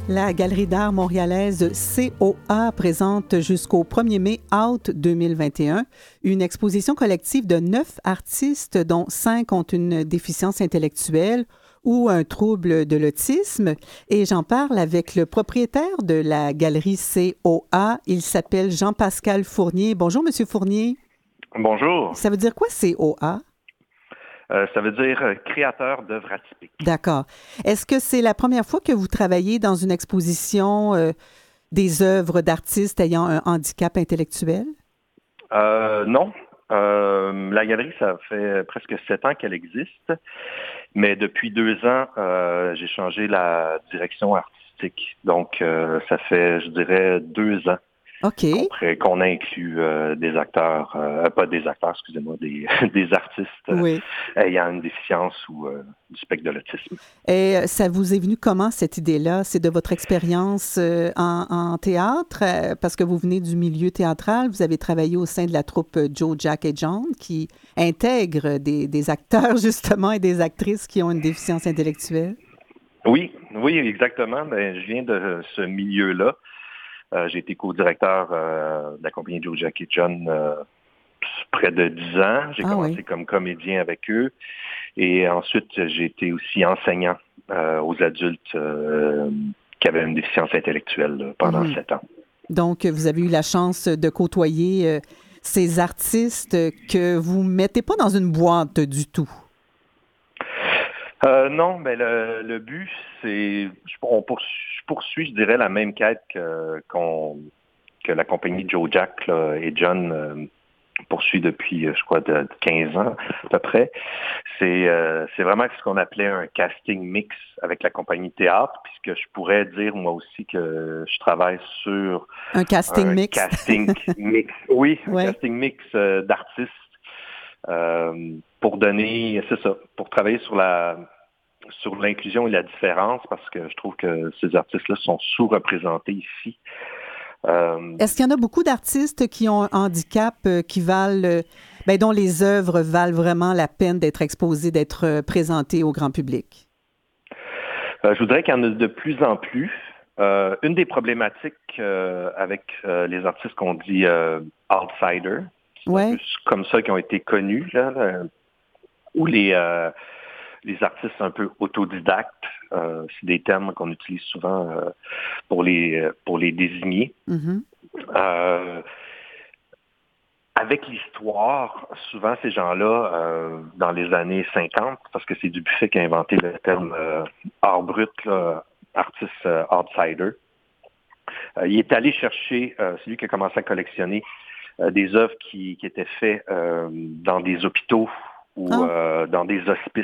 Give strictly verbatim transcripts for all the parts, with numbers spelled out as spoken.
La Galerie d'art montréalaise C O A présente jusqu'au premier mai Out deux mille vingt et un une exposition collective de neuf artistes dont cinq ont une déficience intellectuelle ou un trouble de l'autisme. Et j'en parle avec le propriétaire de la Galerie C O A. Il s'appelle Jean-Pascal Fournier. Bonjour, Monsieur Fournier. Bonjour. Ça veut dire quoi, C O A? Euh, ça veut dire euh, créateur d'œuvres atypiques. D'accord. Est-ce que c'est la première fois que vous travaillez dans une exposition euh, des œuvres d'artistes ayant un handicap intellectuel? Euh, non. Euh, la galerie, ça fait presque sept ans qu'elle existe, mais depuis deux ans, euh, j'ai changé la direction artistique. Donc, euh, ça fait, je dirais, deux ans OK. qu'on, qu'on inclut euh, des acteurs, euh, pas des acteurs, excusez-moi, des, des artistes euh, Oui. ayant une déficience ou euh, du spectre de l'autisme. Et ça vous est venu comment, cette idée-là? C'est de votre expérience euh, en, en théâtre, euh, parce que vous venez du milieu théâtral. Vous avez travaillé au sein de la troupe Joe, Jack et John, qui intègre des, des acteurs, justement, et des actrices qui ont une déficience intellectuelle. Oui, oui, exactement. Ben, je viens de ce milieu-là. Euh, j'ai été co-directeur euh, de la compagnie Joe, Jack et John euh, près de dix ans. J'ai Ah commencé oui. comme comédien avec eux. Et ensuite, j'ai été aussi enseignant euh, aux adultes euh, qui avaient une déficience intellectuelle là, pendant Mhm. sept ans. Donc, vous avez eu la chance de côtoyer euh, ces artistes que vous ne mettez pas dans une boîte du tout. Euh, non, mais le, le but, c'est, on poursuit, je poursuis, je dirais, la même quête que, qu'on, que la compagnie Joe Jack là, et John euh, poursuit depuis, je crois, de quinze ans à peu près. C'est, euh, c'est vraiment ce qu'on appelait un casting mix avec la compagnie théâtre, puisque je pourrais dire moi aussi que je travaille sur Un casting un mix. casting mix. Oui, un Ouais. casting mix euh, d'artistes euh, pour donner, c'est ça, pour travailler sur la sur l'inclusion et la différence, parce que je trouve que ces artistes-là sont sous-représentés ici. Euh, Est-ce qu'il y en a beaucoup d'artistes qui ont un handicap euh, qui valent, euh, ben, dont les œuvres valent vraiment la peine d'être exposées, d'être euh, présentées au grand public? euh, je voudrais qu'il y en ait de plus en plus. Euh, une des problématiques euh, avec euh, les artistes qu'on dit euh, outsiders, c'est un Ouais. peu comme ça qui ont été connus, là, là, ou les, euh, les artistes un peu autodidactes, euh, c'est des termes qu'on utilise souvent euh, pour les pour les désigner. Mhm. Euh, Avec l'histoire, souvent ces gens-là, euh, dans les années cinquante, parce que c'est Dubuffet qui a inventé le terme euh, art brut, là, artiste euh, outsider, euh, il est allé chercher, euh, c'est lui qui a commencé à collectionner euh, des œuvres qui, qui étaient faites euh, dans des hôpitaux ou Ah, euh, dans des hospices.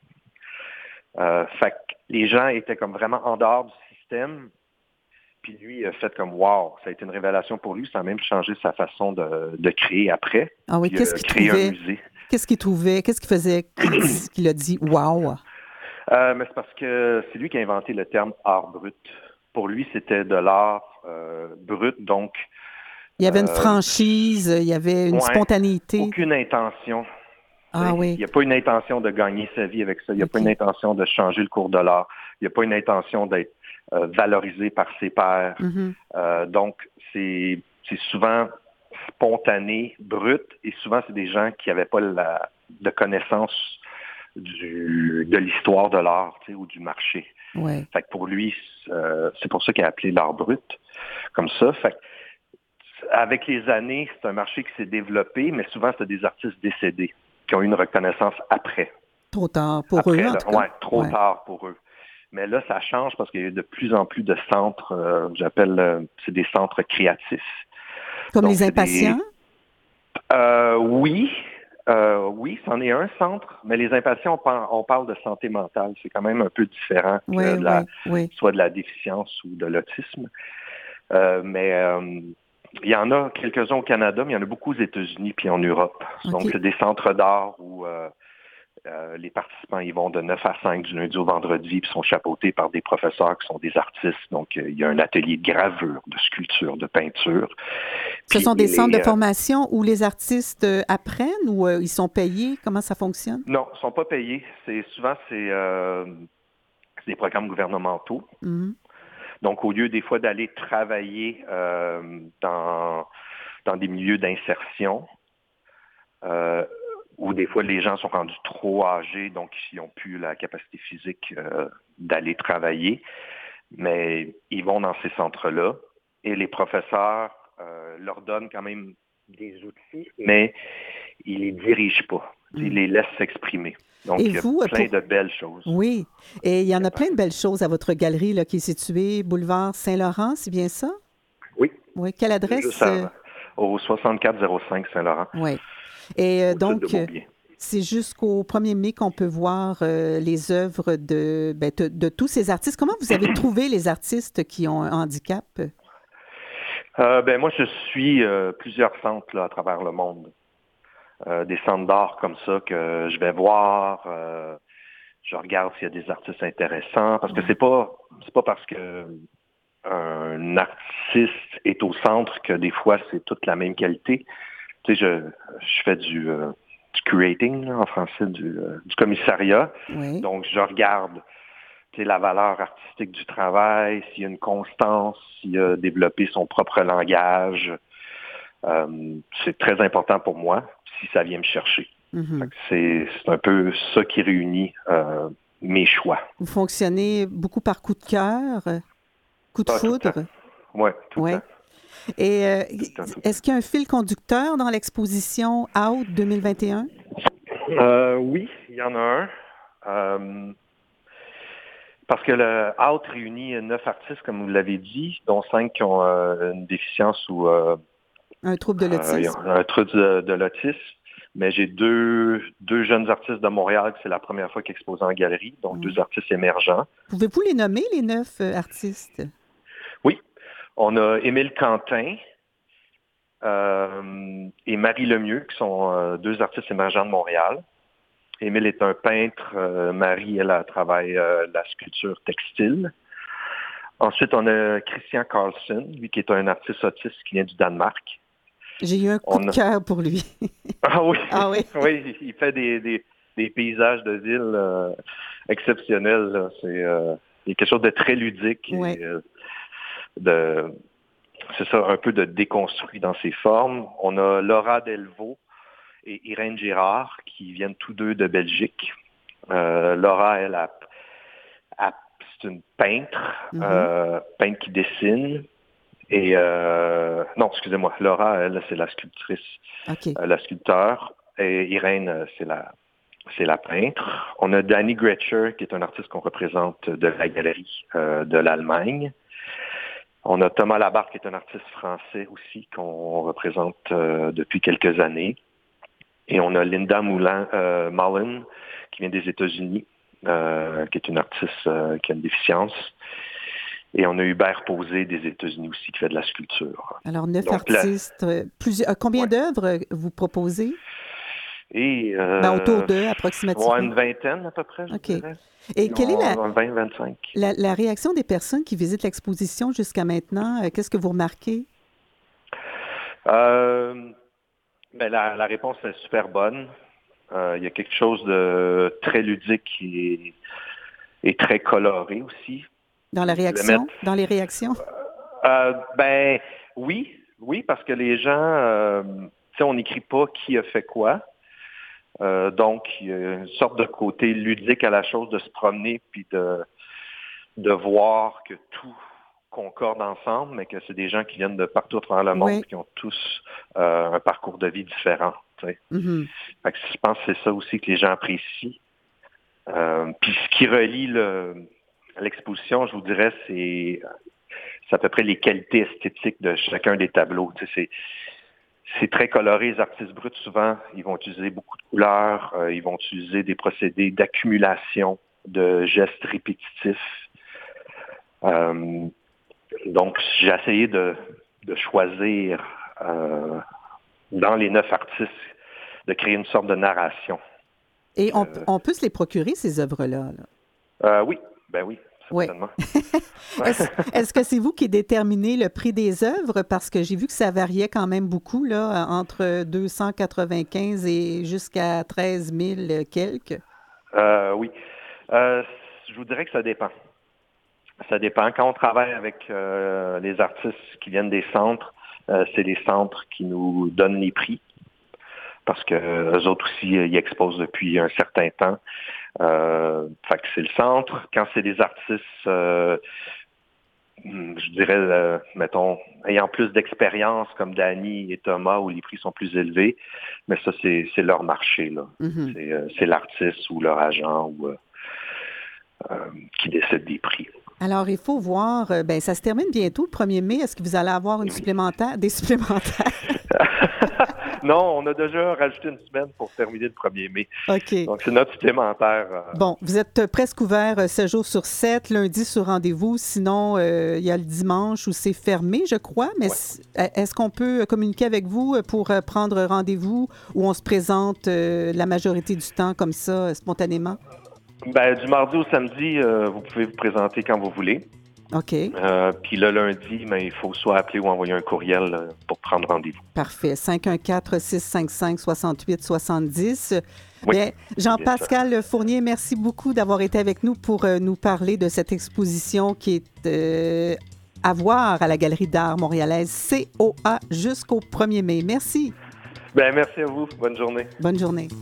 Euh, fait que les gens étaient comme vraiment en dehors du système. Puis lui, il a fait comme wow, ça a été une révélation pour lui. Ça a même changé sa façon de, de créer après. ah oui, Puis il qu'est-ce a qu'il créé un trouvait? musée. Qu'est-ce qu'il trouvait? Qu'est-ce qu'il faisait qu'il dit- qu'il a dit wow? Euh, mais c'est parce que c'est lui qui a inventé le terme art brut. Pour lui, c'était de l'art euh, brut, donc Il y avait une euh, franchise, il y avait une ouais, spontanéité. aucune intention. Ah Il oui, n'y a pas une intention de gagner sa vie avec ça. Il n'y a pas OK. une intention de changer le cours de l'art. Il n'y a pas une intention d'être euh, valorisé par ses pairs. Mhm. Euh, donc, c'est, c'est souvent spontané, brut, et souvent, c'est des gens qui n'avaient pas la, de connaissance du, de l'histoire de l'art, tu sais, ou du marché. Ouais. Fait que pour lui, euh, c'est pour ça qu'il a appelé l'art brut, comme ça. Fait que, avec les années, c'est un marché qui s'est développé, mais souvent, c'est des artistes décédés qui ont eu une reconnaissance après. Trop tard pour eux, Après, en là, tout cas. ouais, trop Ouais. tard pour eux. Mais là, ça change parce qu'il y a de plus en plus de centres, euh, j'appelle, euh, c'est des centres créatifs. Comme Donc, les c'est impatients? des... Euh, oui, euh, oui, c'en est un centre, mais les impatients, on, par- on parle de santé mentale. C'est quand même un peu différent que Oui, de la, oui, oui. soit de la déficience ou de l'autisme. Euh, mais euh, il y en a quelques-uns au Canada, mais il y en a beaucoup aux États-Unis puis en Europe. Donc, OK. c'est des centres d'art où euh, euh, les participants y vont de neuf à cinq du lundi au vendredi, puis sont chapeautés par des professeurs qui sont des artistes. Donc, euh, il y a un atelier de gravure, de sculpture, de peinture. Ce Puis sont des centres les, de euh, formation où les artistes euh, apprennent ou euh, ils sont payés? Comment ça fonctionne? non, ils ne sont pas payés. C'est souvent c'est euh, des programmes gouvernementaux. Mhm. Donc, au lieu des fois d'aller travailler euh, dans, dans des milieux d'insertion, euh, où des fois les gens sont rendus trop âgés, donc ils n'ont plus la capacité physique euh, d'aller travailler, mais ils vont dans ces centres-là et les professeurs euh, leur donnent quand même des outils, mais ils les dirigent pas. Mm. Ils les laissent s'exprimer. Donc, et il y a vous, plein pour... de belles choses. Oui, et il y en a plein de belles choses à votre galerie là, qui est située boulevard Saint-Laurent, c'est bien ça? Oui. Oui, quelle adresse? Juste à, au soixante-quatre zéro cinq Saint-Laurent. Oui. Et euh, donc, c'est jusqu'au premier mai qu'on peut voir euh, les œuvres de, ben, de, de tous ces artistes. Comment vous avez trouvé les artistes qui ont un handicap? Euh, ben, moi, je suis euh, plusieurs centres là, à travers le monde. Euh, des centres d'art comme ça que je vais voir. Euh, je regarde s'il y a des artistes intéressants. Parce que c'est pas c'est pas parce que un artiste est au centre que des fois c'est toute la même qualité. Tu sais, je, je fais du, euh, du curating là, en français, du, euh, du commissariat. Oui. Donc je regarde tu sais, la valeur artistique du travail, s'il y a une constance, s'il a développé son propre langage. Euh, c'est très important pour moi si ça vient me chercher. Mm-hmm. C'est, c'est un peu ça qui réunit euh, mes choix. Vous fonctionnez beaucoup par coup de cœur, coup de ah, foudre? Oui, tout ouais. le temps. Et euh, tout le temps, tout est-ce qu'il y a un fil conducteur dans l'exposition Out deux mille vingt et un? Euh, oui, il y en a un. Euh, parce que le Out réunit neuf artistes, comme vous l'avez dit, dont cinq qui ont euh, une déficience ou euh, un trouble de l'autisme. Euh, un trouble de, de l'autisme. Mais j'ai deux, deux jeunes artistes de Montréal que c'est la première fois qu'ils exposent en galerie, donc mmh. deux artistes émergents. Pouvez-vous les nommer, les neuf euh, artistes? Oui. On a Émile Quentin euh, et Marie Lemieux, qui sont euh, deux artistes émergents de Montréal. Émile est un peintre. Euh, Marie, elle, elle travaille euh, la sculpture textile. Ensuite, on a Christian Carlson, lui qui est un artiste autiste qui vient du Danemark. J'ai eu un coup on de cœur pour lui. Ah oui, ah oui. oui, il fait des, des, des paysages de ville euh, exceptionnels. Là. C'est euh, il y a quelque chose de très ludique. Oui. Et, euh, de, c'est ça, un peu de déconstruit dans ses formes. On a Laura Delvaux et Irène Girard qui viennent tous deux de Belgique. Euh, Laura, elle, a, a, c'est une peintre, mm-hmm. euh, peintre qui dessine. Et euh, non, excusez-moi, Laura, elle, c'est la sculptrice, okay. euh, la sculpteur, et Irène, c'est la, c'est la peintre. On a Danny Gretcher, qui est un artiste qu'on représente de la galerie euh, de l'Allemagne. On a Thomas Labarthe, qui est un artiste français aussi, qu'on représente euh, depuis quelques années. Et on a Linda Moulin, euh, Mullen, qui vient des États-Unis, euh, qui est une artiste euh, qui a une déficience. Et on a Hubert Posé des États-Unis aussi qui fait de la sculpture. Alors, neuf Donc, artistes. La... Plusieurs... Combien ouais. d'œuvres vous proposez? Et, euh, ben, autour d'eux, approximativement. Ouais, une vingtaine à peu près, je okay. dirais. Et quelle est la, vingt vingt-cinq. La, la réaction des personnes qui visitent l'exposition jusqu'à maintenant? Qu'est-ce que vous remarquez? Euh, ben, la, la réponse est super bonne. Euh, il y a quelque chose de très ludique et, et très coloré aussi. Dans la réaction? Mettre... Dans les réactions? Euh, ben oui, oui, parce que les gens, euh, tu sais, on n'écrit pas qui a fait quoi. Euh, donc, il y a une sorte de côté ludique à la chose de se promener puis de, de voir que tout concorde ensemble, mais que c'est des gens qui viennent de partout à travers le monde, oui. qui ont tous euh, un parcours de vie différent. Tu sais. Mm-hmm. Fait que je pense que c'est ça aussi que les gens apprécient. Euh, puis ce qui relie le, l'exposition, je vous dirais, c'est, c'est à peu près les qualités esthétiques de chacun des tableaux. Tu sais, c'est, c'est très coloré. Les artistes bruts, souvent, ils vont utiliser beaucoup de couleurs. Euh, ils vont utiliser des procédés d'accumulation de gestes répétitifs. Euh, donc, j'ai essayé de, de choisir, euh, dans les neuf artistes, de créer une sorte de narration. Et on, euh, on peut se les procurer, ces œuvres-là? Là? Euh, oui, ben oui. Oui. est-ce, est-ce que c'est vous qui déterminez le prix des œuvres? Parce que j'ai vu que ça variait quand même beaucoup, là, entre deux cent quatre-vingt-quinze et jusqu'à treize mille quelques. Euh, oui. Euh, je vous dirais que ça dépend. Ça dépend. Quand on travaille avec euh, les artistes qui viennent des centres, euh, c'est les centres qui nous donnent les prix. Parce que eux autres aussi, ils exposent depuis un certain temps. Euh, fait que c'est le centre. Quand c'est des artistes, euh, je dirais, euh, mettons, ayant plus d'expérience comme Danny et Thomas, où les prix sont plus élevés, mais ça, c'est, c'est leur marché, là. Mm-hmm. C'est, euh, c'est l'artiste ou leur agent ou, euh, euh, qui décide des prix. Alors, il faut voir, euh, ben ça se termine bientôt, le premier mai. Est-ce que vous allez avoir une oui. supplémentaire, des supplémentaires? Non, on a déjà rajouté une semaine pour terminer le premier mai. OK. Donc, c'est notre supplémentaire. Euh... Bon, vous êtes presque ouvert sept jours sur sept, lundi sur rendez-vous. Sinon, euh, il y a le dimanche où c'est fermé, je crois. Mais ouais. Est-ce qu'on peut communiquer avec vous pour prendre rendez-vous où on se présente euh, la majorité du temps comme ça, spontanément? Ben, du mardi au samedi, euh, vous pouvez vous présenter quand vous voulez. OK. Euh, puis le lundi, ben, il faut soit appeler ou envoyer un courriel euh, pour prendre rendez-vous. Parfait. cinq un quatre, six cinq cinq, six huit six zéro. Oui. Bien, Jean-Pascal Fournier, merci beaucoup d'avoir été avec nous pour euh, nous parler de cette exposition qui est euh, à voir à la Galerie d'art montréalaise C O A jusqu'au premier mai. Merci. Bien, merci à vous. Bonne journée. Bonne journée.